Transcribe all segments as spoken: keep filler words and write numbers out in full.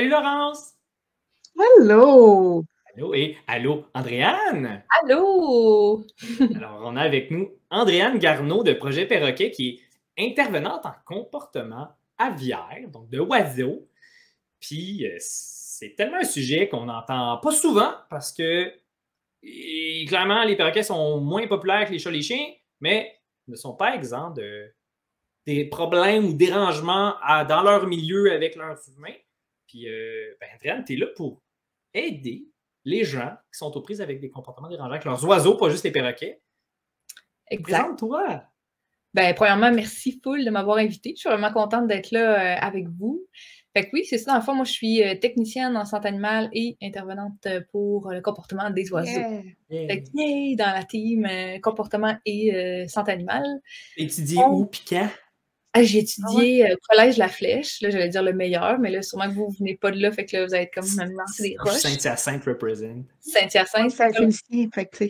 Salut Laurence! Hello! Allô et allô Andréane! Allô! Alors, on a avec nous Andréane Garneau de Projet Perroquet qui est intervenante en comportement aviaire, donc de oiseaux. Puis, euh, c'est tellement un sujet qu'on n'entend pas souvent parce que, et, clairement, les perroquets sont moins populaires que les chats et les chiens, mais ne sont pas exempts de des problèmes ou dérangements à, dans leur milieu avec leurs humains. Puis, euh, ben, Andréane, tu es là pour aider les gens qui sont aux prises avec des comportements dérangeants avec leurs oiseaux, pas juste les perroquets. Exact. Présente-toi! Ben, premièrement, merci full de m'avoir invité. Je suis vraiment contente d'être là euh, avec vous. Fait que oui, c'est ça. Dans le fond, moi, je suis euh, technicienne en santé animale et intervenante pour euh, le comportement des oiseaux. Yeah. Yeah. Fait que, yay, dans la team euh, comportement et euh, santé animale. Étudier On... où pis quand? Ah, j'ai étudié ah ouais. euh, au collège La Flèche. Là, j'allais dire le meilleur, mais là, sûrement que vous venez pas de là. Fait que là, vous allez être comme me lancer des roches. Saint-Hyacinthe represent. Saint-Hyacinthe. Ça fait ici, fait que c'est...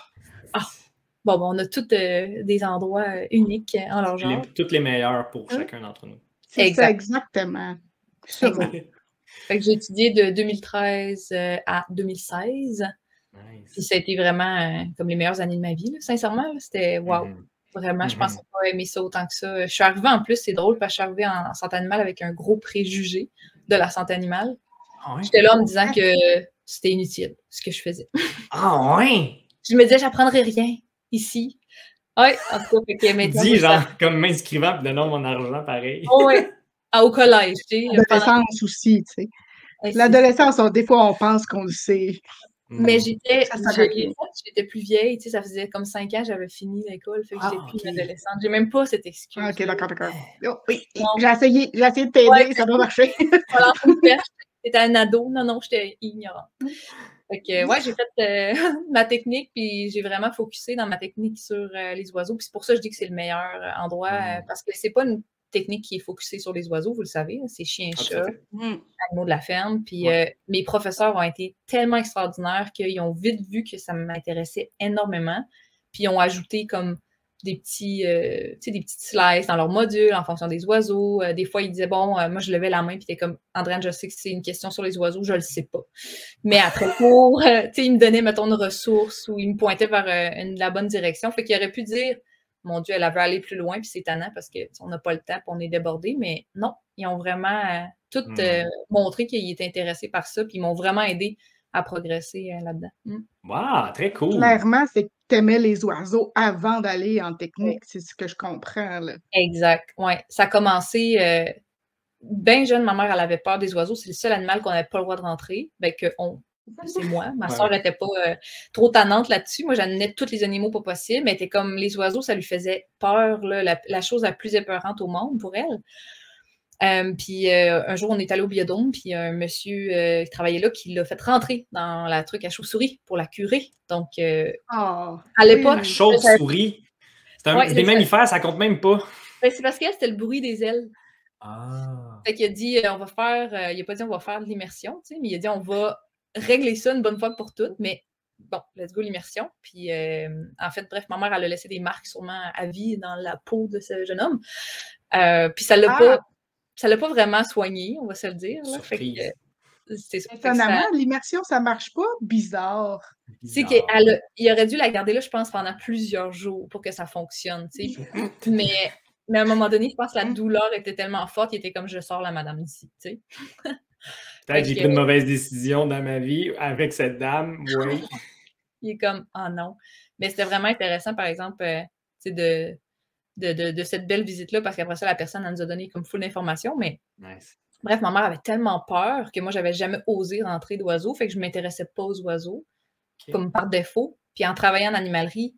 Ah! Bon, bon, on a tous euh, des endroits euh, uniques en leur genre. Les, toutes les meilleures pour hein? chacun d'entre nous. C'est exact. ça, exactement. Exact. Fait que j'ai étudié de deux mille treize euh, à deux mille seize. Nice. Puis ça a été vraiment euh, comme les meilleures années de ma vie. Là. Sincèrement, là, c'était wow. Mm-hmm. Vraiment, mm-hmm. Je pensais pas aimer ça autant que ça. Je suis arrivée en plus, c'est drôle, parce que je suis arrivée en, en santé animale avec un gros préjugé de la santé animale. Ah ouais? J'étais là en me disant que c'était inutile, ce que je faisais. Ah ouais! Je me disais, j'apprendrais rien ici. Oui, en tout cas, fait que maintenant. Dis, genre, ça... comme m'inscrivant et donnant mon argent, pareil. Oh, oui, ah, au collège, tu sais. L'adolescence pendant... aussi, tu sais. Ouais, l'adolescence, on, des fois, on pense qu'on le sait. Mais j'étais, j'étais plus vieille, tu sais, ça faisait comme cinq ans, j'avais fini l'école, fait que j'étais ah, plus okay. une adolescente. J'ai même pas cette excuse. Ah, ok, d'accord, d'accord. Oh, oui, j'ai essayé, j'ai essayé de t'aider, ouais, ça va marcher. Voilà, j'étais un ado, non, non, j'étais ignorante. Fait que, ouais, j'ai fait euh, ma technique, puis j'ai vraiment focusé dans ma technique sur euh, les oiseaux. Puis c'est pour ça que je dis que c'est le meilleur endroit, mm. euh, parce que c'est pas une technique qui est focusée sur les oiseaux, vous le savez, c'est chien, chat, mm. animaux de la ferme. Puis ouais. euh, mes professeurs ont été tellement extraordinaires qu'ils ont vite vu que ça m'intéressait énormément. Puis ils ont ajouté comme des petits, euh, tu sais, des petites slices dans leur module en fonction des oiseaux. Euh, des fois, ils disaient, bon, euh, moi, je levais la main, puis t'es comme, Andréane, je sais que c'est une question sur les oiseaux, je le sais pas. Mais après le cours, euh, tu sais, ils me donnaient, mettons, une ressource ou ils me pointaient vers euh, une, la bonne direction. Fait qu'ils auraient pu dire, mon Dieu, elle avait aller plus loin, puis c'est tannant parce qu'on n'a pas le temps, puis on est débordé. Mais non, ils ont vraiment euh, tout mm. montré qu'ils étaient intéressés par ça, puis ils m'ont vraiment aidé à progresser euh, là-dedans. Mm. Wow, très cool! Clairement, c'est que tu aimais les oiseaux avant d'aller en technique, c'est ce que je comprends. Là. Exact, oui. Ça a commencé euh, bien jeune, ma mère, elle avait peur des oiseaux. C'est le seul animal qu'on n'avait pas le droit de rentrer. Ben, que on, c'est moi. Ma ouais. soeur n'était pas euh, trop tannante là-dessus. Moi, j'amenais tous les animaux pas possible, mais elle était comme les oiseaux, ça lui faisait peur, là, la, la chose la plus épeurante au monde pour elle. Euh, puis euh, un jour, on est allé au biodôme, puis un monsieur euh, qui travaillait là qui l'a fait rentrer dans la truc à chauve-souris pour la curer. Donc, euh, oh, à l'époque... La chauve-souris? C'est un, ouais, des mammifères, ça compte même pas. Ben, c'est parce que c'était le bruit des ailes. Ah. Fait qu'il a dit, on va faire... Euh, il a pas dit on va faire de l'immersion, tu sais, mais il a dit on va régler ça une bonne fois pour toutes, mais bon, let's go l'immersion. Puis, euh, en fait, bref, ma mère, elle a laissé des marques sûrement à vie dans la peau de ce jeune homme. Euh, puis ça l'a ah. pas... Ça l'a pas vraiment soigné, on va se le dire. Là. Fait que, c'est ça. Étonnamment, ça... l'immersion, ça marche pas. Bizarre. C'est qu'il aurait dû la garder là, je pense, pendant plusieurs jours pour que ça fonctionne. mais, mais à un moment donné, je pense que la douleur était tellement forte qu'il était comme je sors la madame d'ici. Peut-être que j'ai pris une mauvaise décision dans ma vie avec cette dame. Oui. Il est comme ah oh, non. Mais c'était vraiment intéressant, par exemple, euh, de. De, de, de cette belle visite-là, parce qu'après ça, la personne elle nous a donné comme full d'informations, mais nice. Bref, ma mère avait tellement peur que moi, j'avais jamais osé rentrer d'oiseaux, fait que je ne m'intéressais pas aux oiseaux, okay. comme par défaut. Puis en travaillant en animalerie,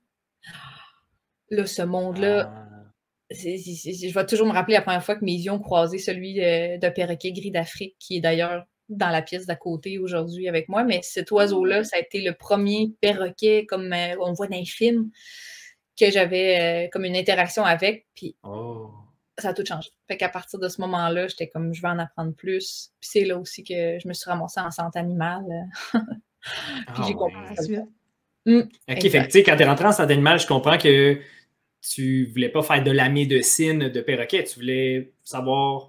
là, ce monde-là, ah. c'est, c'est, c'est, je vais toujours me rappeler la première fois que mes yeux ont croisé celui euh, d'un perroquet gris d'Afrique, qui est d'ailleurs dans la pièce d'à côté aujourd'hui avec moi, mais cet oiseau-là, ça a été le premier perroquet, comme euh, on voit dans les films, que j'avais euh, comme une interaction avec, puis oh. ça a tout changé. Fait qu'à partir de ce moment-là, j'étais comme, je vais en apprendre plus. Puis c'est là aussi que je me suis ramassée en santé animale. puis oh, j'ai compris ouais. ça. Mmh, OK, fait que tu sais, quand tu es rentrée en santé animale, je comprends que tu voulais pas faire de la médecine de perroquet, tu voulais savoir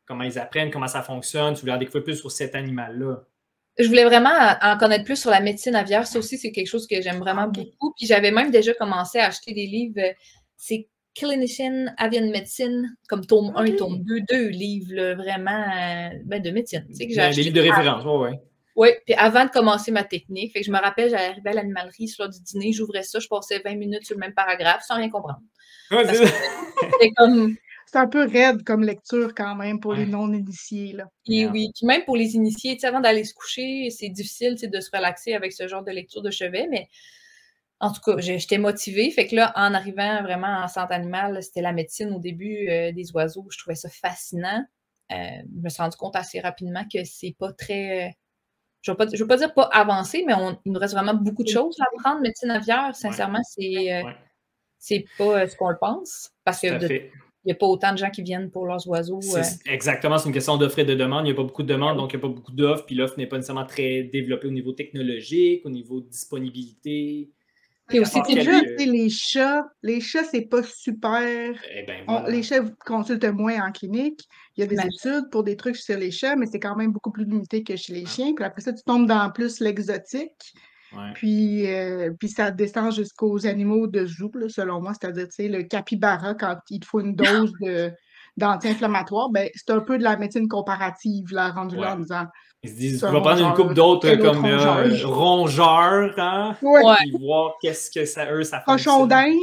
comment ils apprennent, comment ça fonctionne. Tu voulais en découvrir plus sur cet animal-là. Je voulais vraiment en connaître plus sur la médecine aviaire. Ça aussi, c'est quelque chose que j'aime vraiment Okay. beaucoup. Puis j'avais même déjà commencé à acheter des livres. C'est Clinician Avian Medicine, comme tome un, Okay. tome deux, deux livres là, vraiment euh, ben, de médecine. Tu sais, que j'ai Des acheté livres de référence, oui, oui. Oui, puis avant de commencer ma technique, fait que je me rappelle, j'allais arriver à l'animalerie sur l'heure du dîner, j'ouvrais ça, je passais vingt minutes sur le même paragraphe sans rien comprendre. Ouais, Parce c'est que c'était comme. C'est un peu raide comme lecture quand même pour Ouais. les non-initiés, là. Et Yeah. oui, puis même pour les initiés, tu sais, avant d'aller se coucher, c'est difficile tu sais, de se relaxer avec ce genre de lecture de chevet, mais en tout cas, j'ai- j'étais motivée. Fait que là, en arrivant vraiment en santé animale, c'était la médecine au début euh, des oiseaux. Je trouvais ça fascinant. Euh, je me suis rendu compte assez rapidement que c'est pas très. Je ne veux, veux pas dire pas avancé, mais on, il nous reste vraiment beaucoup de choses à apprendre. Médecine aviaire, sincèrement, c'est euh, Ouais, c'est pas euh, ce qu'on le pense. Parce tout que à de- fait. il n'y a pas autant de gens qui viennent pour leurs oiseaux. euh. C'est- Exactement, c'est une question d'offre et de demande. Il n'y a pas beaucoup de demandes, Ah oui. donc il n'y a pas beaucoup d'offres. Puis l'offre n'est pas nécessairement très développée au niveau technologique, au niveau de disponibilité. Puis aussi, À part tu sais, Déjà, quelques- tu sais, les chats, les chats, c'est pas super. Eh ben On- voilà. les chats consultent moins en clinique. Il y a des Imagine. études pour des trucs sur les chats, mais c'est quand même beaucoup plus limité que chez les Ouais. chiens. Puis après ça, tu tombes dans plus l'exotique. Ouais. Puis, euh, puis ça descend jusqu'aux animaux de zoo, là, selon moi. C'est-à-dire, tu sais, le capybara, quand il te faut une dose de, d'anti-inflammatoire, ben, c'est un peu de la médecine comparative, là, rendu là, Ouais. en disant, Ils se disent, c'est tu un vas prendre une rongeur, coupe d'autres quel autre comme euh, rongeur? rongeurs, hein? Ouais. Ouais. Puis voir qu'est-ce que ça, eux, ça Cochon fonctionne. d'Inde,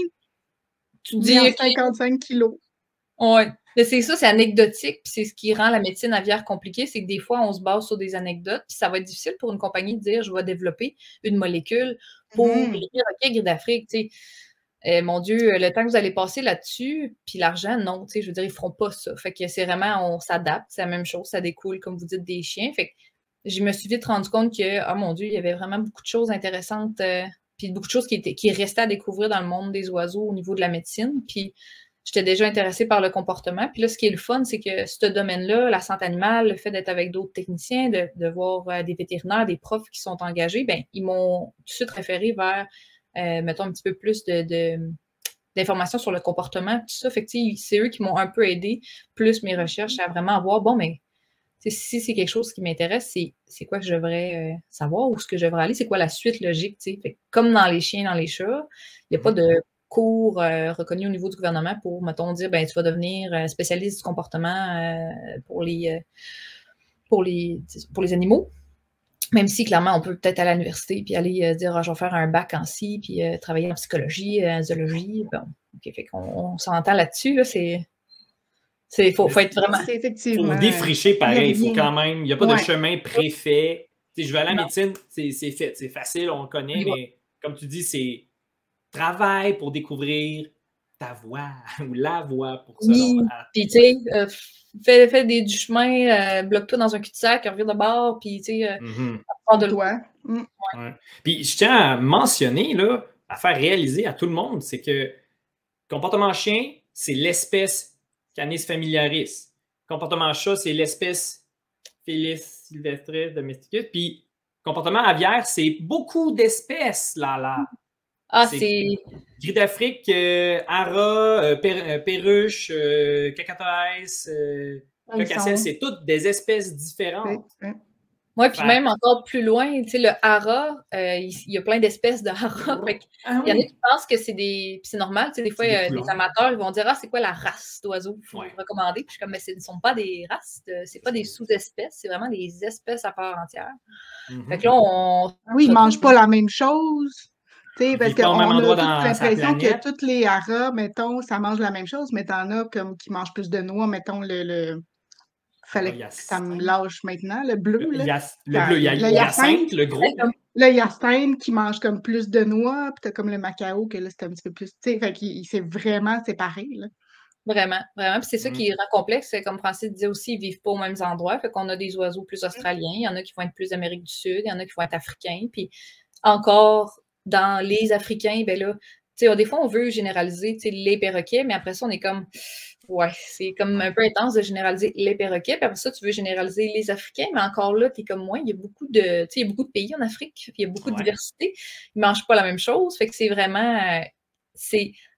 Tu né dis, en OK, cinquante-cinq kilos. ouais. Mais c'est ça, c'est anecdotique, puis c'est ce qui rend la médecine aviaire compliquée, c'est que des fois, on se base sur des anecdotes, puis ça va être difficile pour une compagnie de dire, je vais développer une molécule pour Mhm. les perroquets gris d'Afrique, tu sais. Euh, mon Dieu, le temps que vous allez passer là-dessus, puis l'argent, non, tu sais, je veux dire, ils feront pas ça. Fait que c'est vraiment, on s'adapte, c'est la même chose, ça découle, comme vous dites, des chiens. Fait que je me suis vite rendu compte que, ah mon Dieu, il y avait vraiment beaucoup de choses intéressantes, euh, puis beaucoup de choses qui, étaient, qui restaient à découvrir dans le monde des oiseaux au niveau de la médecine. Puis j'étais déjà intéressée par le comportement. Puis là, ce qui est le fun, c'est que ce domaine-là, la santé animale, le fait d'être avec d'autres techniciens, de, de voir euh, des vétérinaires, des profs qui sont engagés, ben ils m'ont tout de suite référé vers, euh, mettons, un petit peu plus de, de, d'informations sur le comportement, tout ça. Fait que c'est eux qui m'ont un peu aidé, plus mes recherches, à vraiment voir, bon, mais si c'est quelque chose qui m'intéresse, c'est quoi que je devrais euh, savoir, où est-ce que je devrais aller, c'est quoi la suite logique, tu sais. Fait que comme dans les chiens, dans les chats, il n'y a pas de cours euh, reconnus au niveau du gouvernement pour, mettons, dire, ben tu vas devenir euh, spécialiste du comportement euh, pour, les, euh, pour, les, pour les animaux. Même si, clairement, on peut peut-être aller à l'université puis aller euh, dire, ah, je vais faire un bac en ci, puis euh, travailler en psychologie, en zoologie. Bon, OK, fait qu'on on s'entend là-dessus, là, c'est... Il faut, faut être vraiment... C'est effectivement... faut défricher pareil. Il faut quand même... Il n'y a pas Ouais. de chemin préfet. Tu sais, je vais à la Non. médecine, c'est fait. C'est facile, on le connaît, Oui. mais comme tu dis, c'est travail pour découvrir ta voie ou la voie pour ça. Oui, puis tu sais, euh, fais, fais des, du chemin, euh, bloque-toi dans un cul-de-sac, reviens de bord, puis tu sais, euh, Mm-hmm. apprends de toi. Mm. Ouais. Puis je tiens à mentionner, là, à faire réaliser à tout le monde, c'est que comportement chien, c'est l'espèce Canis familiaris. Comportement chat, c'est l'espèce Felis sylvestris domesticus. Puis comportement aviaire, c'est beaucoup d'espèces, là, là. Ah, c'est... Gris d'Afrique, euh, ara, euh, per, euh, perruche, euh, cacatoès, euh, cocasselle, c'est toutes des espèces différentes. Oui, ouais, puis même encore plus loin, tu sais, le hara, euh, il, il y a plein d'espèces de hara. Fait Ah, il y en a oui. qui pensent que c'est des... Puis c'est normal, tu sais, des fois, des, euh, des amateurs, ils vont dire, ah, c'est quoi la race d'oiseaux qu'il faut ouais. recommander? Puis je suis comme, mais ce ne sont pas des races, de... c'est pas des sous-espèces, c'est vraiment des espèces à part entière. Mm-hmm. Fait que là, on... Oui, ils ne mangent pas la même chose. T'sais, parce qu'on a toute l'impression que toutes les haras, mettons, ça mange la même chose, mais t'en as comme qui mangent plus de noix, mettons, le... le... fallait que ça me lâche maintenant, le bleu. Le, là. yas, le bleu, il y a le hyacinthe, le gros. Le hyacinthe qui mange comme plus de noix, puis t'as comme le macao, que là, c'est un petit peu plus... Tu sais, fait qu'il s'est vraiment séparé, là. Vraiment, vraiment. Puis c'est ça mmh. qui rend complexe. Comme Francis disait aussi, ils ne vivent pas aux mêmes endroits. Fait qu'on a des oiseaux plus australiens, il y en a qui vont être plus d'Amérique du Sud, il y en a qui vont être africains. Puis encore, dans les Africains, ben là, tu sais, des fois, on veut généraliser les perroquets, mais après ça, on est comme... Ouais, c'est comme un peu intense de généraliser les perroquets. Puis après ça, tu veux généraliser les Africains, mais encore là, tu es comme moi. Il y a beaucoup de, tu sais, il y a beaucoup de pays en Afrique, il y a beaucoup de ouais. diversité. Ils ne mangent pas la même chose. Fait que c'est vraiment... C'est...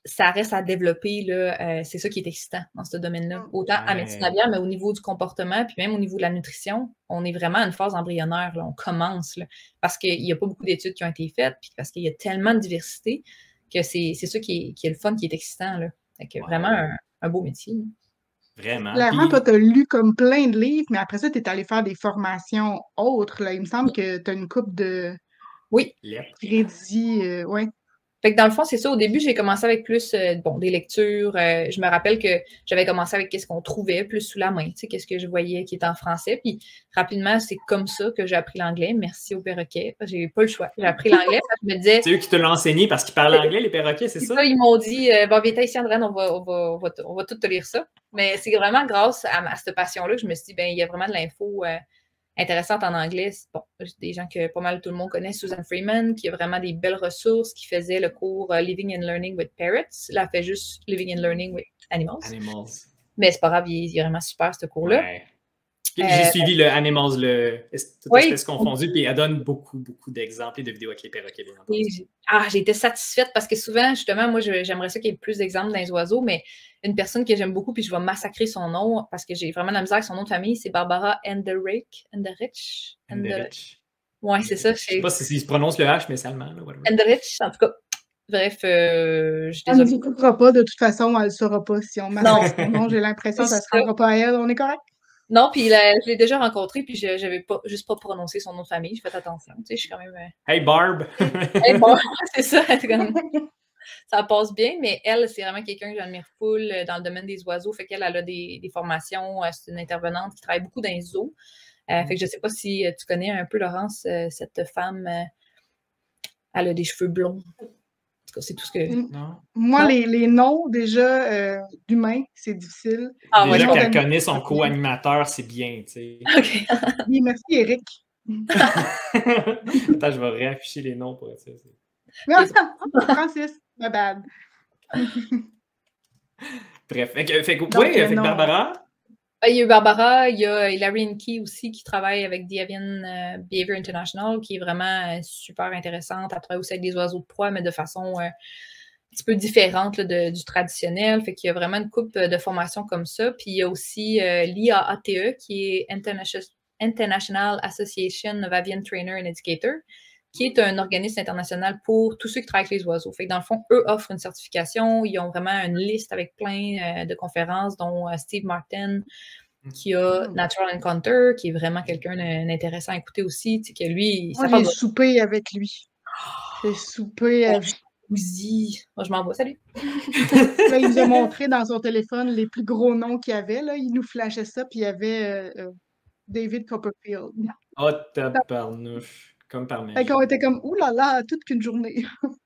ça reste à développer, là, euh, c'est ça qui est excitant dans ce domaine-là. Autant ouais. à médecine aviaire, mais au niveau du comportement, puis même au niveau de la nutrition, on est vraiment à une phase embryonnaire, là, on commence, là, parce qu'il n'y a pas beaucoup d'études qui ont été faites, puis parce qu'il y a tellement de diversité que c'est ça qui est, qui est le fun, qui est excitant, là. Fait que ouais. vraiment un, un beau métier. Là. Vraiment. Clairement, puis... toi, tu as lu comme plein de livres, mais après ça, tu es allé faire des formations autres, là. Il me semble oui. que tu as une coupe de oui. crédits, euh, ouais. Fait que dans le fond, c'est ça. Au début, j'ai commencé avec plus euh, bon, des lectures. Euh, je me rappelle que j'avais commencé avec qu'est-ce qu'on trouvait plus sous la main, tu sais, qu'est-ce que je voyais qui était en français. Puis rapidement, c'est comme ça que j'ai appris l'anglais. Merci aux perroquets. J'ai pas le choix. J'ai appris l'anglais. Je me disais. C'est eux qui te l'ont enseigné parce qu'ils parlent anglais, les perroquets, c'est ça? ça? Ils m'ont dit euh, bon, viens ici, Andréane, on va, on, va, on, va, on va tout te lire ça. Mais c'est vraiment grâce à, à cette passion-là que je me suis dit, ben il y a vraiment de l'info. Euh, intéressante en anglais. Bon, des gens que pas mal tout le monde connaît, Susan Freeman, qui a vraiment des belles ressources, qui faisait le cours uh, Living and Learning with Parrots. Là, elle fait juste Living and Learning with Animals. Animals. Mais c'est pas grave, il, il est vraiment super, ce cours-là. Ouais. J'ai euh, suivi le Animals, le toute oui, espèce confondue, puis elle donne beaucoup, beaucoup d'exemples et de vidéos avec les perroquets, bien entendu. Ah, j'ai été satisfaite parce que souvent, justement, moi, j'aimerais ça qu'il y ait plus d'exemples dans les oiseaux, mais une personne que j'aime beaucoup, puis je vais massacrer son nom parce que j'ai vraiment de la misère avec son nom de famille, c'est Barbara Enderich. Enderich. Enderich. Ouais, c'est ça. Je sais pas si se prononce le H, mais c'est allemand. Là, Enderich, en tout cas. Bref, euh, je Elle ne nous écoutera pas, de toute façon, elle ne saura pas si on massacre son nom. J'ai l'impression que ça ne se rendra pas à elle. On est correct? Non, puis je l'ai déjà rencontré, puis je n'avais pas, juste pas prononcé son nom de famille. J'ai fait attention. Tu sais, je suis quand même. Euh... Hey Barb! Hey Barb, c'est ça. Ça passe bien, mais elle, c'est vraiment quelqu'un que j'admire full dans le domaine des oiseaux. Fait qu'elle, elle a des, des formations. C'est une intervenante qui travaille beaucoup dans les zoos. Euh, mm. Fait que je ne sais pas si tu connais un peu, Laurence, cette femme. Elle a des cheveux blonds. C'est tout ce que. Non. Moi, non. Les, les noms, déjà, euh, d'humains, c'est difficile. Ah, déjà qu'elle connaît son co-animateur, c'est bien, tu sais. OK. Oui, merci, Eric. Attends, je vais réafficher les noms pour être sûr. Merci, Francis, my bad. Bref, fait que, fait que, Donc, ouais, euh, fait que Barbara. Il y a eu Barbara, il y a Larry Inky aussi qui travaille avec The Avian uh, Behavior International, qui est vraiment uh, super intéressante. Elle travaille aussi avec des oiseaux de proie, mais de façon uh, un petit peu différente là, de, du traditionnel. Fait qu'il y a vraiment une coupe de formations comme ça. Puis il y a aussi uh, l'I A A T E, qui est International, International Association of Avian Trainer and Educator, qui est un organisme international pour tous ceux qui travaillent avec les oiseaux. Fait que dans le fond, eux offrent une certification. Ils ont vraiment une liste avec plein euh, de conférences, dont euh, Steve Martin, qui a Natural Encounter, qui est vraiment quelqu'un d'intéressant à écouter aussi. Tu sais, que lui, Moi, j'ai soupé avec lui. J'ai soupé avec lui. Moi, je m'en vais. Salut! Là, il nous a montré dans son téléphone les plus gros noms qu'il y avait. Là. Il nous flashait ça, puis il y avait euh, euh, David Copperfield. Oh, tabarnouche! Comme par magie. Fait qu'on était comme, oulala, toute qu'une journée.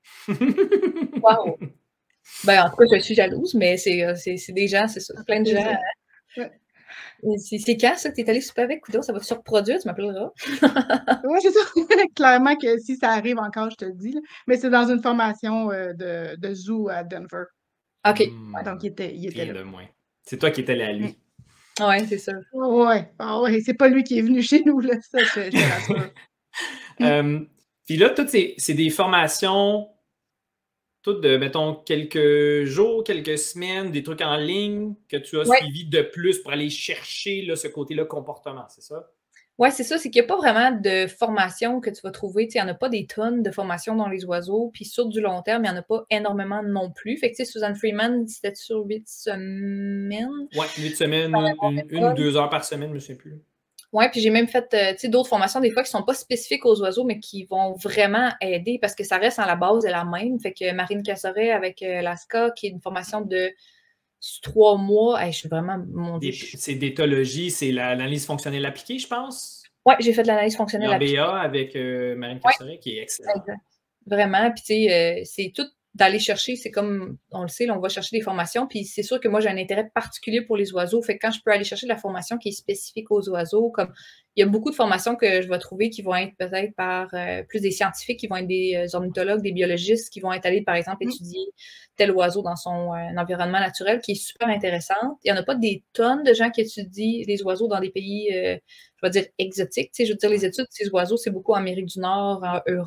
Wow! Ben, en tout cas, je suis jalouse, mais c'est des gens, c'est ça, plein de gens. Ouais. C'est quand ça que tu es allé souper avec Coudon? Ça va se reproduire, tu m'appelleras. Oui, c'est ça. Clairement que si ça arrive encore, je te le dis. Là. Mais c'est dans une formation euh, de, de zoo à Denver. OK. Mmh, Donc, il était, il était là. C'est toi qui étais allé à lui. Mmh. Oui, c'est ça. Oui, ah ouais. C'est pas lui qui est venu chez nous, là, ça, je, je rassure. euh, puis là, toutes ces, c'est des formations, toutes de, mettons, quelques jours, quelques semaines, des trucs en ligne que tu as ouais. suivi de plus pour aller chercher là, ce côté-là comportement, c'est ça? Oui, c'est ça, c'est qu'il n'y a pas vraiment de formation que tu vas trouver. Il n'y en a pas des tonnes de formations dans les oiseaux. Puis sur du long terme, il n'y en a pas énormément non plus. Fait que tu sais, Susan Freeman, c'était sur huit semaines. Oui, huit semaines, une, une ou deux heures par semaine, je ne me souviens plus. Oui, puis j'ai même fait euh, d'autres formations, des fois, qui ne sont pas spécifiques aux oiseaux, mais qui vont vraiment aider parce que ça reste à la base de la même. Fait que Marine Cassoret avec euh, l'A S C A, qui est une formation de trois mois. Hey, je suis vraiment, mon Dieu. C'est d'éthologie, c'est l'analyse fonctionnelle appliquée, je pense. Oui, j'ai fait de l'analyse fonctionnelle appliquée. B A avec euh, Marine Cassoret, ouais. Qui est excellent. Exact. Vraiment, puis tu sais, euh, c'est tout d'aller chercher, c'est comme, on le sait, là, on va chercher des formations, puis c'est sûr que moi, j'ai un intérêt particulier pour les oiseaux, fait que quand je peux aller chercher de la formation qui est spécifique aux oiseaux, comme, il y a beaucoup de formations que je vais trouver qui vont être peut-être par euh, plus des scientifiques, qui vont être des euh, ornithologues, des biologistes, qui vont être allés, par exemple, étudier tel oiseau dans son euh, environnement naturel, qui est super intéressante. Il n'y en a pas des tonnes de gens qui étudient les oiseaux dans des pays, euh, je vais dire, exotiques, tu sais, je veux dire, les études de ces oiseaux, c'est beaucoup en Amérique du Nord, en Europe.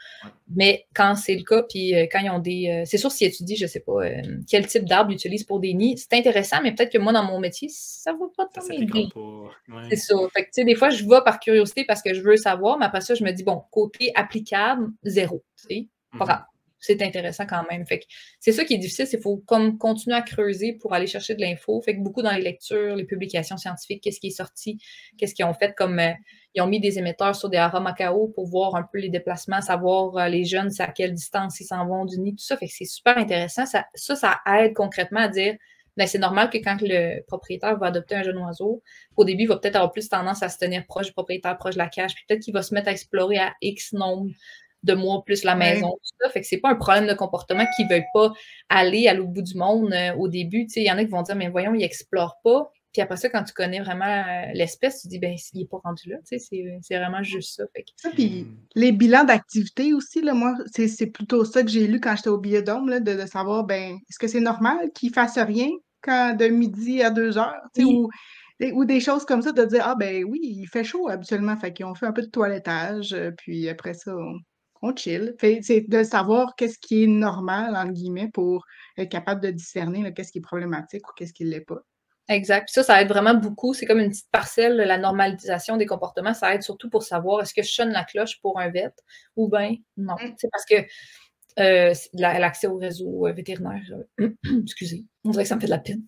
Ouais. Mais quand c'est le cas, puis euh, quand ils ont des... Euh, c'est sûr, s'ils étudient, je sais pas, euh, quel type d'arbre ils utilisent pour des nids, c'est intéressant, mais peut-être que moi, dans mon métier, ça va pas tant m'aider. Ouais. C'est ça. Fait que, tu sais, des fois, je vais par curiosité parce que je veux savoir, mais après ça, je me dis, bon, côté applicable, zéro. Tu sais, pas grave. C'est intéressant quand même. Fait que c'est ça qui est difficile, c'est qu'il faut comme continuer à creuser pour aller chercher de l'info. Fait que beaucoup dans les lectures, les publications scientifiques, qu'est-ce qui est sorti, qu'est-ce qu'ils ont fait comme euh, ils ont mis des émetteurs sur des haras Macao pour voir un peu les déplacements, savoir euh, les jeunes, c'est à quelle distance ils s'en vont du nid, tout ça. Fait que c'est super intéressant. Ça, ça, ça aide concrètement à dire ben, c'est normal que quand le propriétaire va adopter un jeune oiseau, au début, il va peut-être avoir plus tendance à se tenir proche du propriétaire, proche de la cage, puis peut-être qu'il va se mettre à explorer à X nombre de mois plus la maison, ouais. Tout ça. Fait que c'est pas un problème de comportement qu'ils veulent pas aller à l'autre bout du monde euh, au début. Tu sais, il y en a qui vont dire, mais voyons, ils explorent pas. Puis après ça, quand tu connais vraiment euh, l'espèce, tu dis, ben, il est pas rendu là. Tu sais, c'est, c'est vraiment juste ça. Fait que... ça puis les bilans d'activité aussi, là, moi, c'est, c'est plutôt ça que j'ai lu quand j'étais au Biodôme, là, de, de savoir, ben, est-ce que c'est normal qu'ils fassent rien quand de midi à deux heures, tu sais, oui. ou, ou des choses comme ça, de dire, ah, ben oui, il fait chaud habituellement, fait qu'ils ont fait un peu de toilettage, puis après ça, on... on chill. Fait, c'est de savoir qu'est-ce qui est normal, entre guillemets, pour être capable de discerner là, qu'est-ce qui est problématique ou qu'est-ce qui ne l'est pas. Exact. Puis ça, ça aide vraiment beaucoup. C'est comme une petite parcelle, la normalisation des comportements. Ça aide surtout pour savoir est-ce que je sonne la cloche pour un vet ou bien non. Mm. C'est parce que euh, l'accès au réseau vétérinaire, euh, excusez, on dirait que ça me fait de la peine.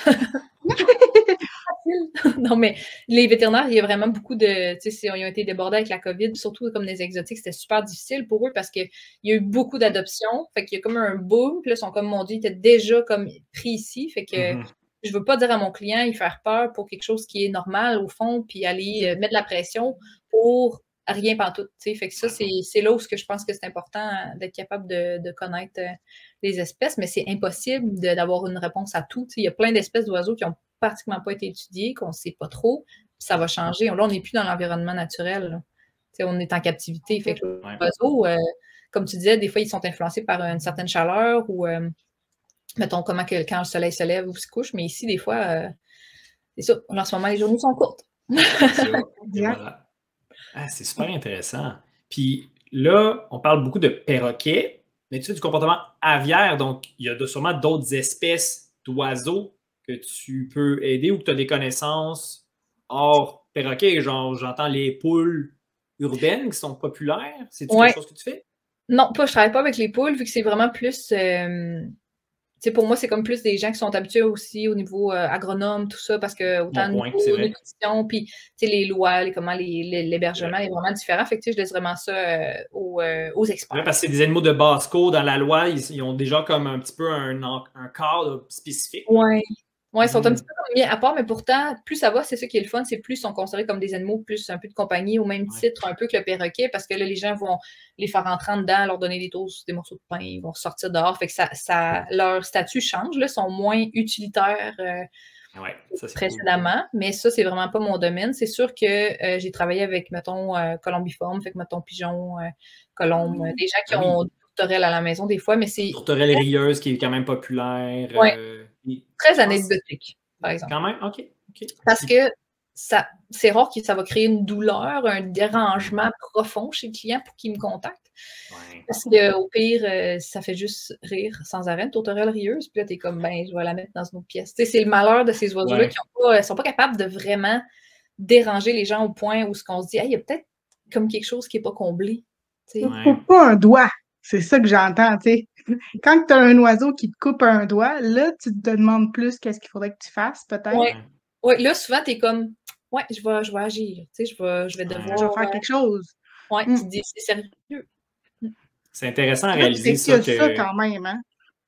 Non, mais les vétérinaires, il y a vraiment beaucoup de... Tu sais, ils ont été débordés avec la COVID, surtout comme les exotiques, c'était super difficile pour eux parce qu'il y a eu beaucoup d'adoptions. Fait qu'il y a comme un boom. Puis là, ils sont comme, mon Dieu, ils étaient déjà comme pris ici. Fait que mm-hmm. je veux pas dire à mon client, il faire peur pour quelque chose qui est normal au fond, puis aller euh, mettre de la pression pour rien pantoute. Tu sais. Fait que ça, c'est, c'est là où je pense que c'est important d'être capable de, de connaître euh, les espèces, mais c'est impossible de, d'avoir une réponse à tout. Tu sais. Il y a plein d'espèces d'oiseaux qui ont pratiquement pas été étudiées, qu'on ne sait pas trop, puis ça va changer. Là, on n'est plus dans l'environnement naturel. On est en captivité. Fait que les oiseaux, euh, comme tu disais, des fois, ils sont influencés par une certaine chaleur ou, euh, mettons, comment que quand le soleil se lève ou se couche, mais ici, des fois, euh, c'est ça. En ce moment, les journées sont courtes. Voilà. Ah, c'est super intéressant. Puis là, on parle beaucoup de perroquets, mais tu fais du comportement aviaire, donc il y a de, sûrement d'autres espèces d'oiseaux que tu peux aider ou que tu as des connaissances hors perroquets, genre j'entends les poules urbaines qui sont populaires. C'est-tu ouais. quelque chose que tu fais? Non, pas, je travaille pas avec les poules, vu que c'est vraiment plus... Euh, pour moi, c'est comme plus des gens qui sont habitués aussi au niveau euh, agronome, tout ça, parce que autant bon de nutrition, puis les lois, les, comment les, les, l'hébergement ouais. est vraiment différent. Fait que je laisse vraiment ça euh, aux, euh, aux experts. Ouais, parce que c'est des animaux de basse-cour dans la loi, ils, ils ont déjà comme un petit peu un, un cadre spécifique. Oui. Oui, ils sont mmh. un petit peu mis à part, mais pourtant, plus ça va, c'est ça qui est le fun, c'est plus ils sont considérés comme des animaux plus un peu de compagnie, au même ouais. titre un peu que le perroquet, parce que là, les gens vont les faire rentrer en dedans, leur donner des toasts, des morceaux de pain, ils vont sortir dehors, fait que ça, ça leur statut change, là, sont moins utilitaires euh, ouais, ça, précédemment, cool. Mais ça, c'est vraiment pas mon domaine. C'est sûr que euh, j'ai travaillé avec, mettons, euh, colombiforme, fait que, mettons, pigeon, euh, colombe, mmh. des gens qui ah, ont oui. tourterelle à la maison des fois, mais c'est... Tourterelle rieuse qui est quand même populaire. Ouais. Euh, Très anecdotique, par exemple. Quand même, OK. okay. Parce que ça, c'est rare que ça va créer une douleur, un dérangement profond chez le client pour qu'il me contacte. Ouais. Parce qu'au pire, euh, ça fait juste rire sans arrêt, une tourterelle rieuse, puis là, t'es comme, ben, je vais la mettre dans une autre pièce. Tu sais, c'est le malheur de ces oiseaux-là ouais. qui ne sont pas capables de vraiment déranger les gens au point où ce qu'on se dit, hey, il y a peut-être comme quelque chose qui n'est pas comblé. Tu sais. Ouais. Coupe pas un doigt. C'est ça que j'entends, tu sais. Quand tu as un oiseau qui te coupe un doigt, là, tu te demandes plus qu'est-ce qu'il faudrait que tu fasses, peut-être. Oui, ouais, là, souvent, tu es comme, ouais, je vais, je vais agir, tu sais, je vais, je vais devoir... Je vais faire quelque chose. Oui, mm. tu te dis, c'est sérieux. C'est intéressant à réaliser ça. Tu fais ça quand même, hein?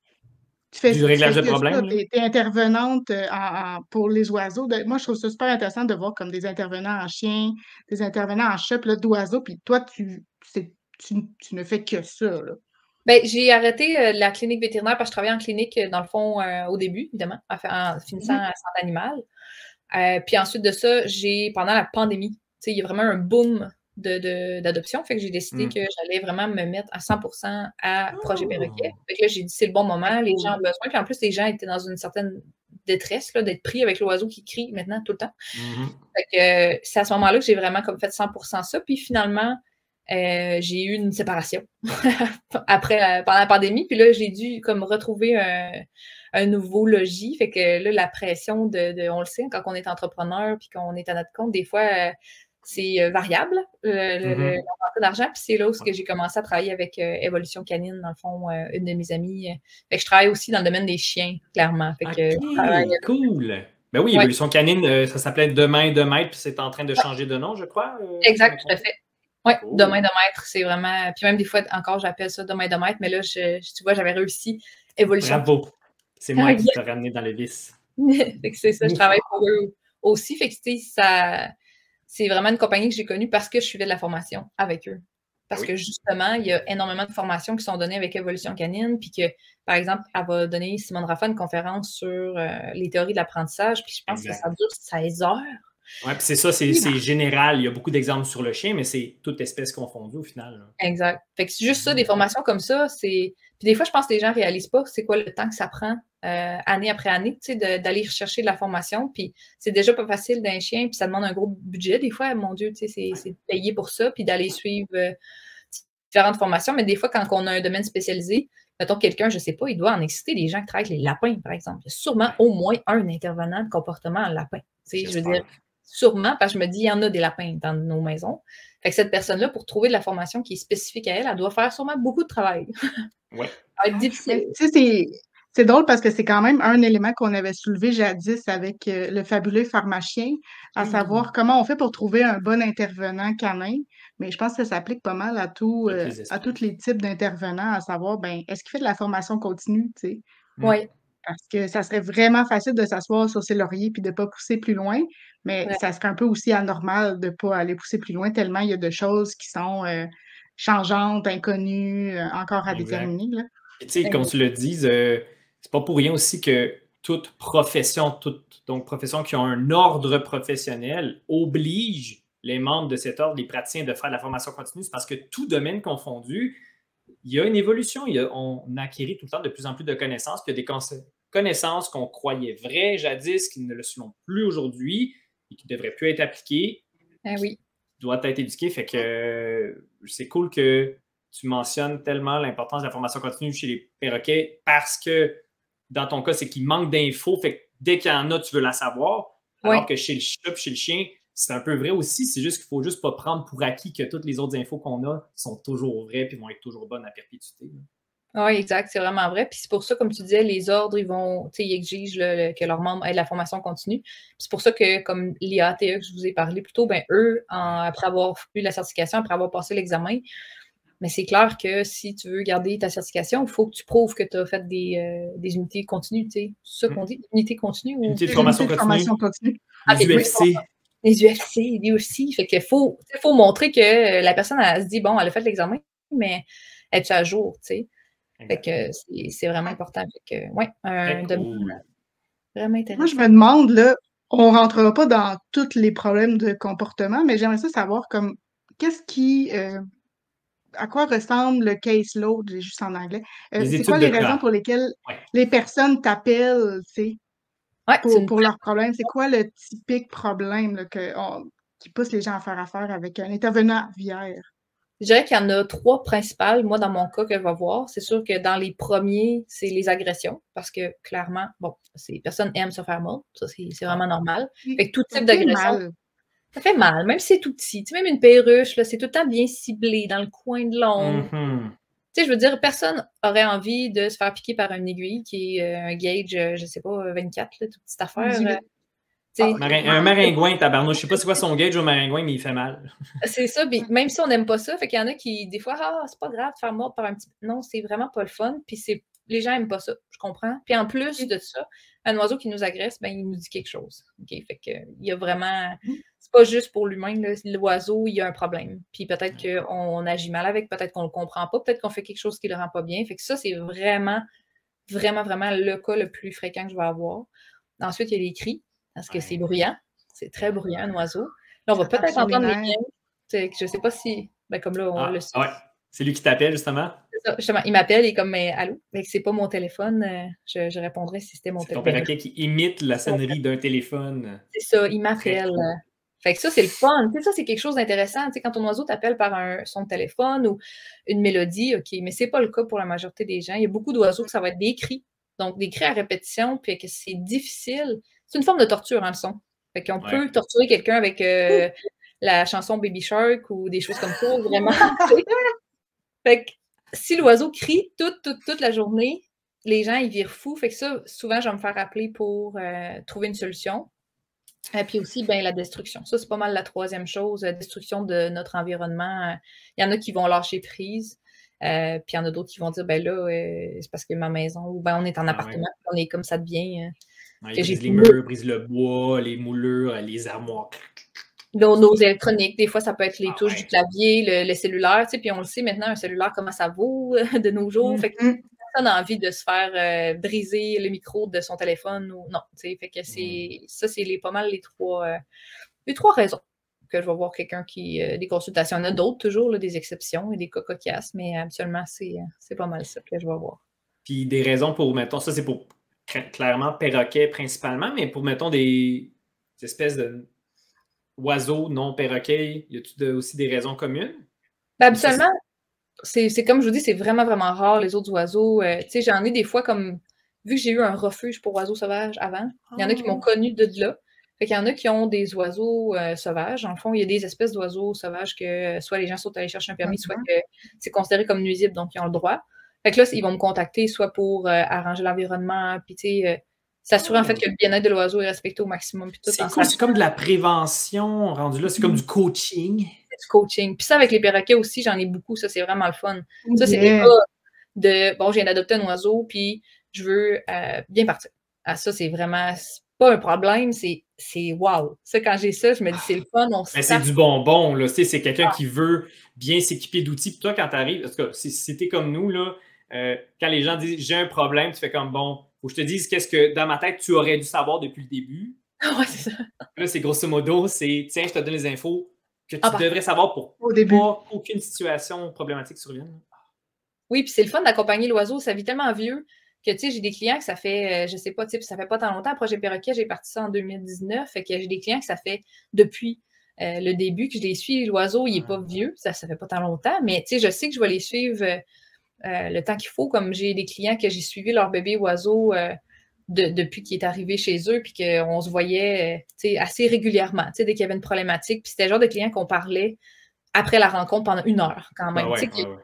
Tu fais, du réglage de problème. Tu es intervenante en, en, pour les oiseaux. De, moi, je trouve ça super intéressant de voir comme des intervenants en chien, des intervenants en chat, là, d'oiseaux, puis toi, tu, tu, tu ne fais que ça, là. Ben, j'ai arrêté euh, la clinique vétérinaire parce que je travaillais en clinique, dans le fond, euh, au début, évidemment, en, en finissant à santé animale. Euh, puis ensuite de ça, j'ai, pendant la pandémie, tu sais, il y a vraiment un boom de, de, d'adoption. Fait que j'ai décidé mm. que j'allais vraiment me mettre à cent pour cent à projet perroquet. Fait que là, j'ai dit, c'est le bon moment, les gens ont besoin. Puis en plus, les gens étaient dans une certaine détresse, là, d'être pris avec l'oiseau qui crie maintenant tout le temps. Mm-hmm. Fait que euh, c'est à ce moment-là que j'ai vraiment comme fait cent pour cent ça. Puis finalement, Euh, j'ai eu une séparation après, euh, pendant la pandémie. Puis là, j'ai dû comme retrouver un, un nouveau logis. Fait que là, la pression de, de on le sait, quand on est entrepreneur puis qu'on est à notre compte, des fois, euh, c'est variable, le, le, mm-hmm. le rentrée d'argent. Puis c'est là où j'ai commencé à travailler avec euh, Évolution Canine, dans le fond, euh, une de mes amies. Fait que je travaille aussi dans le domaine des chiens, clairement. Fait que, OK, travaille... cool! Ben oui, Évolution ouais. Canine, euh, ça s'appelait Demain de Maître, puis c'est en train de changer de nom, je crois. Euh, exact, tout à fait. Oui, cool. Demain de Maître, c'est vraiment... Puis même des fois, encore, j'appelle ça Demain de Maître, mais là, je, tu vois, j'avais réussi Évolution. Bravo! C'est moi qui t'ai ramené dans le vice. Fait que c'est ça, je travaille pour eux aussi. Fait que, tu sais, ça... C'est vraiment une compagnie que j'ai connue parce que je suivais de la formation avec eux. Parce oui. que justement, il y a énormément de formations qui sont données avec Évolution Canine, puis que, par exemple, elle va donner, Simone Raffa, une conférence sur euh, les théories de l'apprentissage, puis je pense exact. que ça dure seize heures. Oui, puis c'est ça, c'est général. Il y a beaucoup d'exemples sur le chien, mais c'est toute espèce confondue au final. Là. Exact. Fait que c'est juste ça, des formations comme ça, c'est... Puis des fois, je pense que les gens ne réalisent pas c'est quoi le temps que ça prend euh, année après année, tu sais, d'aller chercher de la formation. Puis c'est déjà pas facile d'un chien, puis ça demande un gros budget. Des fois, mon Dieu, tu sais, c'est de payer pour ça, puis d'aller suivre euh, différentes formations. Mais des fois, quand on a un domaine spécialisé, mettons quelqu'un, je ne sais pas, il doit en exister des gens qui travaillent avec les lapins, par exemple. Il y a sûrement au moins un intervenant de comportement en lapin. Tu sais, je veux dire, sûrement, parce que je me dis, il y en a des lapins dans nos maisons. Fait que cette personne-là, pour trouver de la formation qui est spécifique à elle, elle doit faire sûrement beaucoup de travail. Oui. Ça va être difficile. Tu sais, c'est drôle parce que c'est quand même un élément qu'on avait soulevé jadis avec euh, le fabuleux pharmacien, à mmh. savoir comment on fait pour trouver un bon intervenant canin. Mais je pense que ça s'applique pas mal à tout, euh, à tous les types d'intervenants, à savoir, ben, est-ce qu'il fait de la formation continue, tu sais? Oui. Parce que ça serait vraiment facile de s'asseoir sur ses lauriers puis de ne pas pousser plus loin, mais ouais. ça serait un peu aussi anormal de ne pas aller pousser plus loin tellement il y a de choses qui sont euh, changeantes, inconnues, euh, encore à exact. déterminer. Là. Et tu sais, comme tu le dis, euh, c'est pas pour rien aussi que toute profession, toute donc profession qui a un ordre professionnel oblige les membres de cet ordre, les praticiens, de faire de la formation continue. C'est parce que tout domaine confondu, il y a une évolution. Il y a, on acquérit tout le temps de plus en plus de connaissances. Puis il y a des connaissances qu'on croyait vraies jadis, qui ne le sont plus aujourd'hui et qui ne devraient plus être appliquées. Ah oui. Qui doivent être éduquées. Fait que euh, c'est cool que tu mentionnes tellement l'importance de la formation continue chez les perroquets parce que dans ton cas, c'est qu'il manque d'infos. Fait que dès qu'il y en a, tu veux la savoir. Alors oui. que chez le chat, chez le chien, c'est un peu vrai aussi. C'est juste qu'il ne faut juste pas prendre pour acquis que toutes les autres infos qu'on a sont toujours vraies et vont être toujours bonnes à perpétuité. Oui, exact. C'est vraiment vrai. Puis c'est pour ça, comme tu disais, les ordres, ils vont, tu sais, ils exigent le, le, que leurs membres aient de la formation continue. C'est pour ça que, comme l'I A T E que je vous ai parlé plus tôt, ben eux, en, après avoir eu la certification, après avoir passé l'examen, mais c'est clair que si tu veux garder ta certification, il faut que tu prouves que tu as fait des, euh, des unités continues, tu sais. C'est ça qu'on dit? Unités continues? Ou... Unités de formation Unités continue. De formation continue. Les okay, U F C. Les U F C, les U F C. Fait qu'il faut, faut montrer que la personne, elle se dit, bon, elle a fait l'examen, mais elle est à jour, tu sais. Fait que c'est vraiment important. Fait que, ouais, un domaine vraiment intéressant. Moi, je me demande, là, on ne rentrera pas dans tous les problèmes de comportement, mais j'aimerais ça savoir, comme, qu'est-ce qui... Euh, à quoi ressemble le caseload, j'ai juste en anglais. Euh, c'est quoi les raisons pour lesquelles ouais. les personnes t'appellent, tu sais, ouais, pour, pour leurs problèmes? C'est quoi le typique problème là, que, on, qui pousse les gens à faire affaire avec un intervenant aviaire? Je dirais qu'il y en a trois principales, moi, dans mon cas, que je vais voir. C'est sûr que dans les premiers, c'est les agressions, parce que, clairement, bon, les personnes aiment se faire mordre, ça, c'est vraiment normal. Fait que tout type d'agression... Ça fait mal, même si c'est tout petit. Tu sais, même une perruche, c'est tout le temps bien ciblé dans le coin de l'ongle. Mm-hmm. Tu sais, je veux dire, personne aurait envie de se faire piquer par une aiguille qui est euh, un gauge, euh, je sais pas, vingt-quatre, là, toute petite affaire. Euh, ah, marin, un maringouin, tabarnouche. Je sais pas c'est quoi son gauge au maringouin, mais il fait mal. C'est ça, même si on n'aime pas ça, fait qu'il y en a qui, des fois, ah, c'est pas grave de faire mordre par un petit... Non, c'est vraiment pas le fun, puis c'est... les gens n'aiment pas ça, je comprends. Puis en plus de ça, un oiseau qui nous agresse, ben, il nous dit quelque chose. Okay? Fait que, il y a vraiment... C'est pas juste pour l'humain, l'oiseau, il y a un problème. Puis peut-être qu'on agit mal avec, peut-être qu'on le comprend pas, peut-être qu'on fait quelque chose qui le rend pas bien. Fait que ça, c'est vraiment, vraiment, vraiment le cas le plus fréquent que je vais avoir. Ensuite, il y a les cris, parce que c'est bruyant. C'est très bruyant, un oiseau. Là, on va peut-être entendre les miens. Je sais pas si... Ben, comme là, on ah, le sait. Ouais. C'est lui qui t'appelle, justement? C'est ça, justement. Il m'appelle, il est comme, mais allô? Mais c'est pas mon téléphone. Euh, je, je répondrais si c'était mon téléphone. C'est ton perroquet qui imite la sonnerie d'un téléphone. C'est ça, il m'appelle. Fait que ça, c'est le fun. Tu sais, ça, c'est quelque chose d'intéressant. Tu sais, quand ton oiseau t'appelle par un son de téléphone ou une mélodie, OK, mais c'est pas le cas pour la majorité des gens. Il y a beaucoup d'oiseaux que ça va être des cris. Donc, des cris à répétition, puis que c'est difficile. C'est une forme de torture, hein, le son. Fait qu'on ouais. peut torturer quelqu'un avec euh, la chanson Baby Shark ou des choses comme ça, vraiment. Fait que si l'oiseau crie toute, toute, toute la journée, les gens, ils virent fous. Fait que ça, souvent, je vais me faire appeler pour euh, trouver une solution. Et puis aussi, ben, la destruction. Ça, c'est pas mal la troisième chose, la destruction de notre environnement. Il y en a qui vont lâcher prise. Euh, puis il y en a d'autres qui vont dire, ben là, euh, c'est parce que ma maison, ou ben on est en ah, appartement, ouais. on est comme ça devient. Euh, ouais, ils brisent les murs, brisent le bois, les moulures, les armoires. Nos, nos électroniques, des fois, ça peut être les ah, touches ouais. du clavier, le, le cellulaire, tu sais, puis on le sait maintenant, un cellulaire, comment ça vaut euh, de nos jours. Mm-hmm. Fait que personne n'a envie de se faire euh, briser le micro de son téléphone ou non, tu sais, fait que c'est, mm. ça, c'est les, pas mal les trois, euh, les trois raisons que je vais voir quelqu'un qui, euh, des consultations. Il y en a d'autres, toujours, là, des exceptions et des cas cocasses, mais habituellement, c'est, c'est pas mal ça que je vais voir. Puis des raisons pour, mettons, ça, c'est pour clairement perroquets principalement, mais pour, mettons, des, des espèces de oiseaux non perroquets, y a-t-il aussi des raisons communes? Ben, habituellement, c'est, c'est comme je vous dis, c'est vraiment, vraiment rare, les autres oiseaux. Euh, tu sais, j'en ai des fois comme, vu que j'ai eu un refuge pour oiseaux sauvages avant, il y en a qui m'ont connu de là. Fait qu'il y en a qui ont des oiseaux euh, sauvages. En fond, il y a des espèces d'oiseaux sauvages que soit les gens sont allés chercher un permis, mm-hmm. soit que c'est considéré comme nuisible, donc ils ont le droit. Fait que là, ils vont me contacter soit pour euh, arranger l'environnement, puis tu sais, euh, s'assurer en fait que le bien-être de l'oiseau est respecté au maximum. Puis tout, c'est cool, c'est comme de la prévention rendu là, c'est mm-hmm. comme du coaching. C'est du coaching. Puis ça, avec les perroquets aussi, j'en ai beaucoup. Ça, c'est vraiment le fun. Mm-hmm. Ça, c'est des cas de, bon, je viens d'adopter un oiseau, puis je veux euh, bien partir. Ah, ça, c'est vraiment... pas un problème, c'est, c'est wow. Ça, quand j'ai ça, je me dis, c'est le fun. On Mais c'est du bonbon, là. C'est, c'est quelqu'un ah. qui veut bien s'équiper d'outils. Puis toi, quand tu arrives, parce que si, si t'es comme nous, là, euh, quand les gens disent j'ai un problème, tu fais comme bon, faut que je te dise qu'est-ce que dans ma tête tu aurais dû savoir depuis le début. Ouais, c'est ça. Là, c'est grosso modo, c'est tiens, je te donne les infos que tu ah, devrais savoir pour au début. Pas aucune situation problématique survienne. Oui, puis c'est le fun d'accompagner l'oiseau. Ça vit tellement vieux que, tu sais, j'ai des clients que ça fait, euh, je sais pas, tu sais, ça fait pas tant longtemps. Projet Perroquet, j'ai parti ça en deux mille dix-neuf. Fait que j'ai des clients que ça fait depuis euh, le début que je les suis. L'oiseau, il est pas vieux. Ça, ça fait pas tant longtemps. Mais, tu sais, je sais que je vais les suivre euh, euh, le temps qu'il faut. Comme j'ai des clients que j'ai suivi leur bébé oiseau euh, de, depuis qu'il est arrivé chez eux, puis qu'on se voyait, euh, tu sais, assez régulièrement, tu sais, dès qu'il y avait une problématique. Puis c'était le genre de clients qu'on parlait après la rencontre pendant une heure, quand même. Ah ouais, ouais, ouais.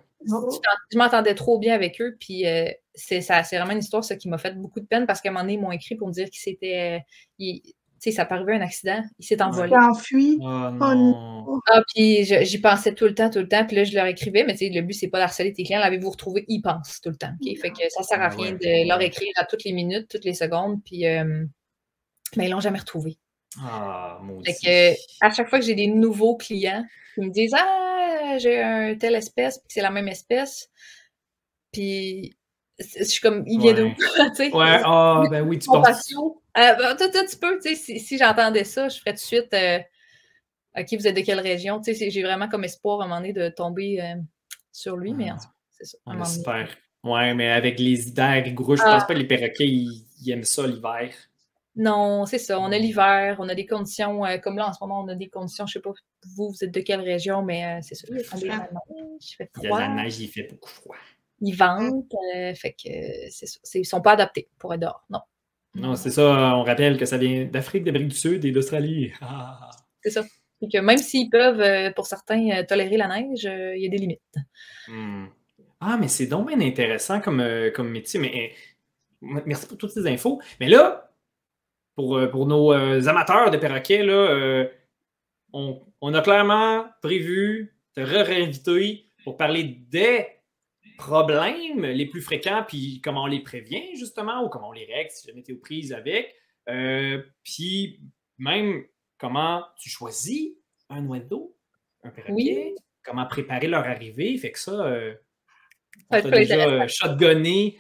Je m'entendais trop bien avec eux, puis euh, c'est, ça, c'est vraiment une histoire ça, qui m'a fait beaucoup de peine parce qu'à un moment donné, ils m'ont écrit pour me dire qu'il s'était. Tu sais, ça arrivé un accident, il s'est envolé. Il s'est enfui. Oh non. Ah, puis je, j'y pensais tout le temps, tout le temps, puis là, je leur écrivais, mais tu sais, le but, c'est pas d'harceler tes clients, l'avez-vous retrouvé, ils pensent tout le temps. Okay? Fait que ça sert à rien ouais, de leur écrire à toutes les minutes, toutes les secondes, puis euh, mais ils l'ont jamais retrouvé. Ah, maudit. Fait que à chaque fois que j'ai des nouveaux clients, ils me disent ah, j'ai un telle espèce, puis c'est la même espèce. Puis je suis comme, il vient ouais. d'où? tu sais, ouais, ah, oh, ben oui, tu penses. Euh, ben, tout, tout, tu peux, tu sais, si, si j'entendais ça, je ferais tout de suite, euh, OK, vous êtes de quelle région? Tu sais, j'ai vraiment comme espoir à un moment donné de tomber euh, sur lui, ah, mais en tout cas, c'est ça. On espère. Ouais, mais avec les hivers rigoureux, je ah. pense pas que les perroquets, ils, ils aiment ça l'hiver. Non, c'est ça. On a l'hiver, on a des conditions, euh, comme là en ce moment, on a des conditions, je sais pas, vous, vous êtes de quelle région, mais euh, c'est ça. Il y a de la neige, il fait froid. Il y a de la neige, il fait beaucoup froid. Ils ventent, euh, fait que c'est ça. C'est, ils sont pas adaptés pour être dehors, non. Non, c'est ça. On rappelle que ça vient d'Afrique, d'Amérique du Sud et d'Australie. Ah. C'est ça. Et que même s'ils peuvent, euh, pour certains, euh, tolérer la neige, euh, il y a des limites. Hmm. Ah, mais c'est donc bien intéressant comme, euh, comme métier. Mais, euh, merci pour toutes ces infos. Mais là, Pour, pour nos euh, amateurs de perroquets, là, euh, on, on a clairement prévu de re-réinviter pour parler des problèmes les plus fréquents, puis comment on les prévient, justement, ou comment on les règle si jamais tu es aux prises avec. Euh, puis même comment tu choisis un oiseau, un perroquet, oui. Comment préparer leur arrivée. Fait que ça, euh, on t'a déjà euh, shotgunné.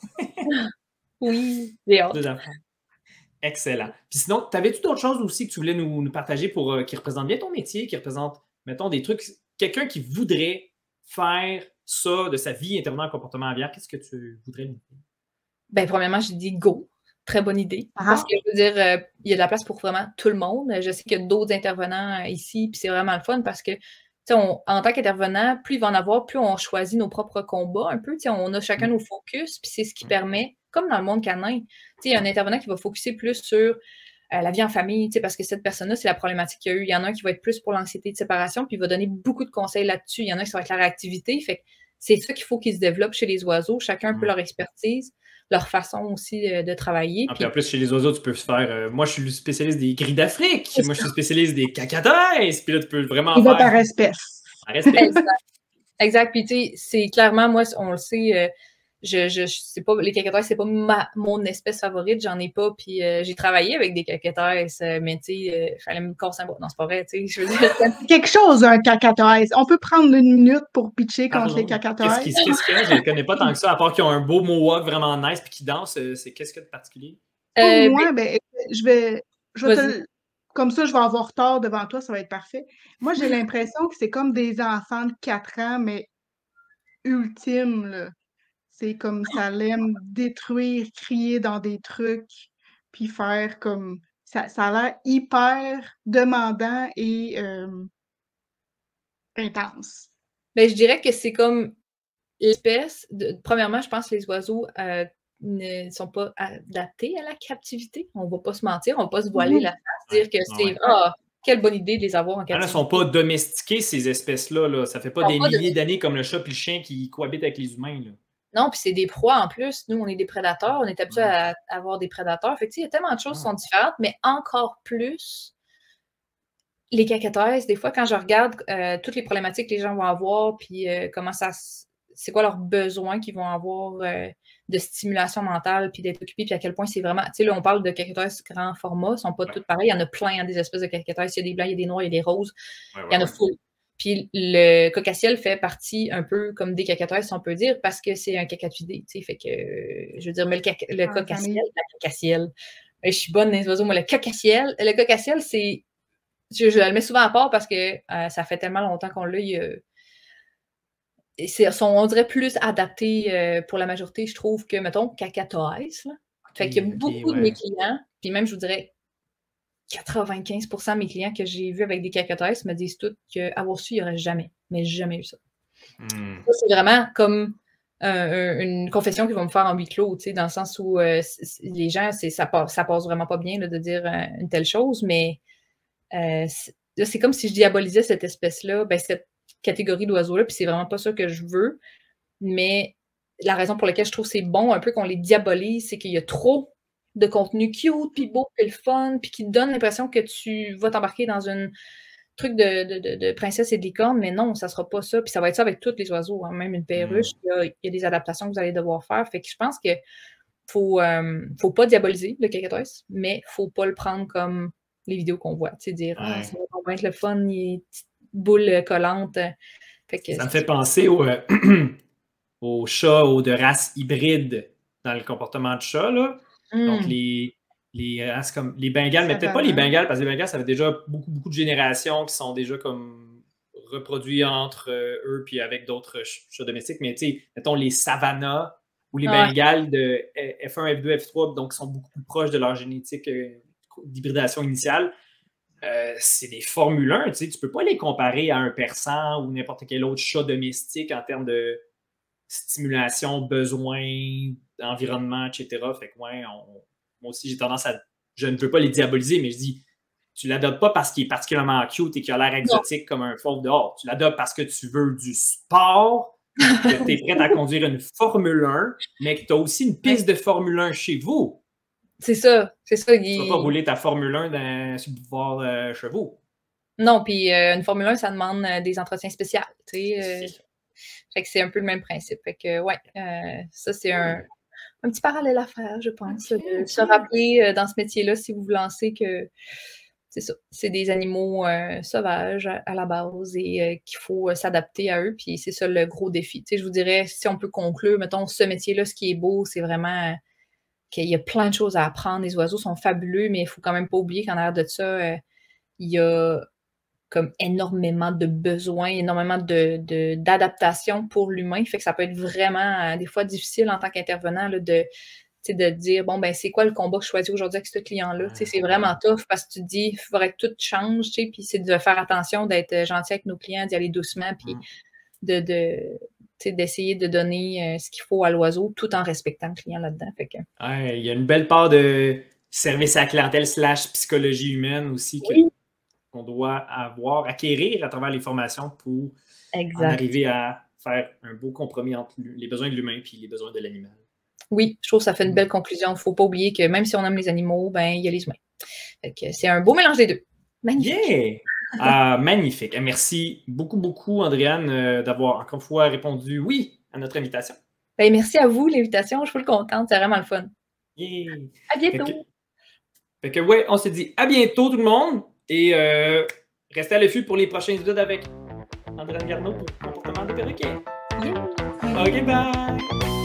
Oui, j'ai hâte. Deux enfants. Excellent. Puis sinon, t'avais-tu d'autres choses aussi que tu voulais nous, nous partager pour euh, qui représentent bien ton métier, qui représentent, mettons, des trucs, quelqu'un qui voudrait faire ça de sa vie intervenant en comportement aviaire, qu'est-ce que tu voudrais nous dire? Bien, premièrement, je dis go. très bonne idée. Ah. Parce que je veux dire, euh, il y a de la place pour vraiment tout le monde. Je sais qu'il y a d'autres intervenants ici, puis c'est vraiment le fun parce que On, en tant qu'intervenant, plus il va en avoir, plus on choisit nos propres combats un peu. On a chacun nos focus, puis c'est ce qui permet, comme dans le monde canin, il y a un intervenant qui va focuser plus sur euh, la vie en famille, parce que cette personne-là, c'est la problématique qu'il y a eu. Il y en a un qui va être plus pour l'anxiété de séparation, puis il va donner beaucoup de conseils là-dessus. Il y en a qui ça va être la réactivité. Fait que c'est ça qu'il faut qu'ils se développent chez les oiseaux, chacun un peu leur expertise, leur façon aussi euh, de travailler. Ah, puis en plus, chez les oiseaux, tu peux faire. Euh, moi, je suis le spécialiste des grilles d'Afrique. Moi, je suis spécialiste des cacadaises. Puis là, tu peux vraiment. Il faire... va par espèce. Par espèce. Exact. Exact. Puis, tu sais, c'est clairement, moi, on le sait, euh, je, je, je sais pas, les cacadaises, c'est pas ma, mon espèce favorite. J'en ai pas. Puis, euh, j'ai travaillé avec des cacadaises, euh, mais tu sais, il euh, fallait me casser un bras. Non, c'est pas vrai, tu sais. Je veux dire. Quelque chose, un cacatoès. On peut prendre une minute pour pitcher contre Pardon. les cacatoès. Qu'est-ce qu'il qu y a? Je ne connais pas tant que ça, à part qu'ils ont un beau mohawk vraiment nice puis qu'ils dansent. C'est qu'est-ce qu'il y a de particulier? Pour Euh, moi, ben, je vais. Je vais Vas-y. te, comme ça, je vais avoir tort devant toi, ça va être parfait. Moi, j'ai l'impression que c'est comme des enfants de quatre ans, mais ultimes, là. C'est comme ça l'aime détruire, crier dans des trucs, puis faire comme. Ça, ça a l'air hyper demandant et euh, intense. Ben, je dirais que c'est comme l'espèce. De... Premièrement, je pense que les oiseaux euh, ne sont pas adaptés à la captivité. On ne va pas se mentir, on ne va pas se voiler Mmh. la face, dire que c'est Ouais. ah, quelle bonne idée de les avoir en Elles captivité. ne sont pas domestiquées, ces espèces-là. Là. Ça fait pas Ils des sont pas milliers domestiquées. d'années comme le chat et le chien qui cohabitent avec les humains. Là. Non, puis c'est des proies en plus. Nous, on est des prédateurs. On est habitués Ouais. à avoir des prédateurs. Fait que, tu sais, il y a tellement de choses qui Ouais. sont différentes, mais encore plus les cacatoès. Des fois, quand je regarde euh, toutes les problématiques que les gens vont avoir, puis euh, comment ça, c'est quoi leurs besoins qu'ils vont avoir euh, de stimulation mentale, puis d'être occupés, puis à quel point c'est vraiment. Tu sais, là, on parle de cacatoès grand format, ils ne sont pas Ouais. tous pareils. Il y en a plein, hein, des espèces de cacatoès. Il y a des blancs, il y a des noirs, il y a des roses. Ouais, ouais, il y en a ouais. full. Puis le cocassiel fait partie un peu comme des cacatoès, si on peut dire, parce que c'est un cacatudé. Tu sais, fait que, euh, je veux dire, mais le, caca, le Ah, cocassiel, la cacassiel. Je suis bonne dans les oiseaux, moi, le cocassiel. Le cocassiel, c'est. Je, je le mets souvent à part parce que euh, ça fait tellement longtemps qu'on l'a. Euh, c'est, sont, on dirait, plus adaptés euh, pour la majorité, je trouve, que, mettons, cacatoès. Là. Fait qu'il y a okay, beaucoup ouais. de mes clients, puis même, je vous dirais, quatre-vingt-quinze pour cent de mes clients que j'ai vus avec des cacatoès me disent tous qu'avoir su, il n'y aurait jamais, mais jamais eu ça. Mm. Ça, c'est vraiment comme euh, une confession qu'ils vont me faire en huis clos, dans le sens où euh, les gens, ça passe, ça passe vraiment pas bien là, de dire euh, une telle chose, mais euh, c'est comme si je diabolisais cette espèce-là, ben, cette catégorie d'oiseaux-là, puis c'est vraiment pas ça que je veux, mais la raison pour laquelle je trouve que c'est bon un peu qu'on les diabolise, c'est qu'il y a trop de contenu cute, puis beau, puis le fun, puis qui te donne l'impression que tu vas t'embarquer dans un truc de, de, de, de princesse et de licorne, mais non, ça sera pas ça, puis ça va être ça avec tous les oiseaux, hein, même une perruche, mm. il, y a, il y a des adaptations que vous allez devoir faire, fait que je pense que faut, euh, faut pas diaboliser le cacatoès, mais faut pas le prendre comme les vidéos qu'on voit, tu sais, dire ouais. « Ah, ça va être le fun, il est petite boule collante. » Fait que ça me fait penser au, euh, aux chats aux de race hybride dans le comportement de chat, là. Mm. Donc, les, les races comme les Bengales, mais peut-être pas les Bengales, parce que les Bengales, ça fait déjà beaucoup, beaucoup de générations qui sont déjà comme reproduits entre euh, eux puis avec d'autres chats domestiques. Mais tu sais, mettons les Savannah ou les ouais. Bengales de F un, F deux, F trois, donc qui sont beaucoup plus proches de leur génétique euh, d'hybridation initiale. Euh, c'est des Formule un, tu sais, tu peux pas les comparer à un persan ou n'importe quel autre chat domestique en termes de stimulation, besoins, environnement, et cetera. Fait que ouais, on, moi aussi, j'ai tendance à... Je ne veux pas les diaboliser, mais je dis, tu l'adoptes pas parce qu'il est particulièrement cute et qu'il a l'air exotique non. comme un fauve dehors. Tu l'adoptes parce que tu veux du sport, que tu es prête à conduire une Formule un, mais que tu as aussi une piste de Formule un chez vous. C'est ça, c'est ça. Tu ne vas pas rouler ta Formule un dans, sur le pouvoir euh, chevaux. Non, puis euh, une Formule un, ça demande euh, des entretiens spéciaux, tu sais. Euh, fait que c'est un peu le même principe. Fait que, ouais, euh, ça, c'est un, un petit parallèle à faire, je pense, okay, de okay. se rappeler euh, dans ce métier-là, si vous vous lancez, que c'est ça, c'est des animaux euh, sauvages à, à la base et euh, qu'il faut euh, s'adapter à eux, puis c'est ça le gros défi. Tu sais, je vous dirais, si on peut conclure, mettons, ce métier-là, ce qui est beau, c'est vraiment... Euh, qu'il y a plein de choses à apprendre. Les oiseaux sont fabuleux, mais il ne faut quand même pas oublier qu'en arrière de ça, euh, il y a comme énormément de besoins, énormément de, de, d'adaptation pour l'humain. Fait que ça peut être vraiment, euh, des fois, difficile en tant qu'intervenant là, de, de dire, bon, ben c'est quoi le combat que je choisis aujourd'hui avec ce client-là? C'est vraiment tough parce que tu te dis, il faudrait que tout change, puis c'est de faire attention, d'être gentil avec nos clients, d'y aller doucement, puis mm. de, de, d'essayer de donner euh, ce qu'il faut à l'oiseau tout en respectant le client là-dedans. Fait que... ouais, il y a une belle part de service à la clientèle slash psychologie humaine aussi que, oui. qu'on doit avoir, acquérir à travers les formations pour exact. en arriver à faire un beau compromis entre les besoins de l'humain et les besoins de l'animal. Oui, je trouve que ça fait une belle conclusion. Il ne faut pas oublier que même si on aime les animaux, ben il y a les humains. Fait que c'est un beau mélange des deux. Magnifique. Yeah! Ah, magnifique. Merci beaucoup, beaucoup, Andréane, euh, d'avoir encore une fois répondu oui à notre invitation. Ben, merci à vous, l'invitation. Je suis full contente. C'est vraiment le fun. Yeah! À bientôt. Fait que, fait que ouais, on se dit à bientôt, tout le monde. Et euh, restez à l'affût pour les prochains épisodes avec Andréane Garneau pour Comportement de perroquet. Yeah. OK, bye!